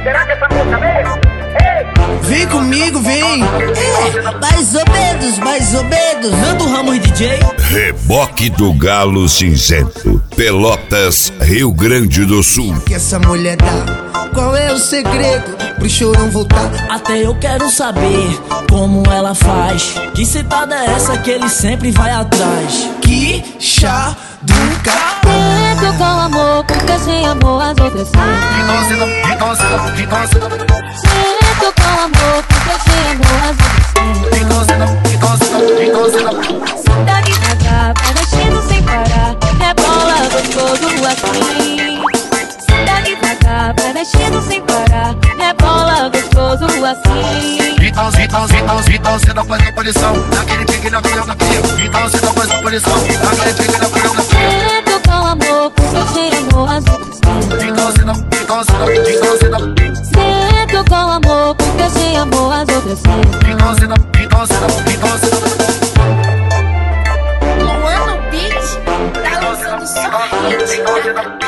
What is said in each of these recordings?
Será que essa moça mesmo? Vem comigo, vem. Mais ou menos. Nando Ramos DJ. Reboque do Galo Cinzento, Pelotas, Rio Grande do Sul. Que essa mulher dá, qual é o segredo pro chorão voltar? Até eu quero saber como ela faz. Que citada é essa que ele sempre vai atrás? Que chá do Tento com amor, porque sem amor as outras saem. Tento com amor, porque sem amor as outras saem. Senta devagar, vai mexendo sem parar. Rebola gostoso assim. Senta devagar, vai mexendo sem parar. Rebola gostoso assim. Então cê não faz a posição. Naquele pique na coreografia. Então cê não faz a posição. Naquele pique na coreografia. Tento com amor, porque sem amor as outras saem. Então cê não. Tento com amor, porque sem amor as outras saem. Então cê não. Luan no beat, tá lançando só hit.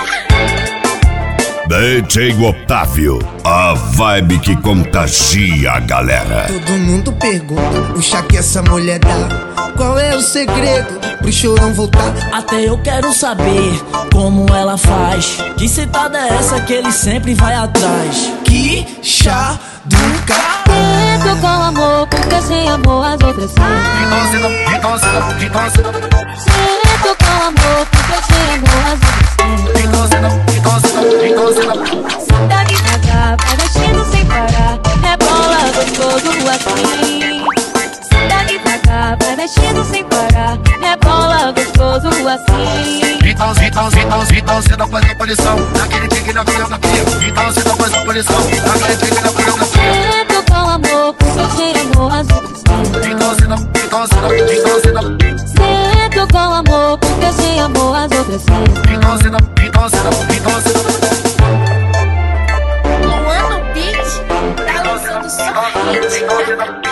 DJ Otávio, a vibe que contagia a galera. Todo mundo pergunta, o chá que essa mulher dá, qual é o segredo pro chorão voltar? Até eu quero saber como ela faz. Que citada é essa que ele sempre vai atrás? Que chá do Tento com amor, porque sem amor as outras saem. Então cê não. Tento com amor, porque sem amor as outras saem. Então cê não. Senta devagar, vai mexendo sem parar. Rebola gostoso assim. Senta devagar, vai mexendo sem parar. Rebola gostoso assim. Então cê não faz a posição. Naquele pique na coreografia. Então cê não faz a posição. Naquele pique na coreografia. Tento com amor, porque sem amor as outras saem. Então cê não. Tento com amor, porque sem amor as outras saem. Então cê não. Luan no beat, tá lançando só hit.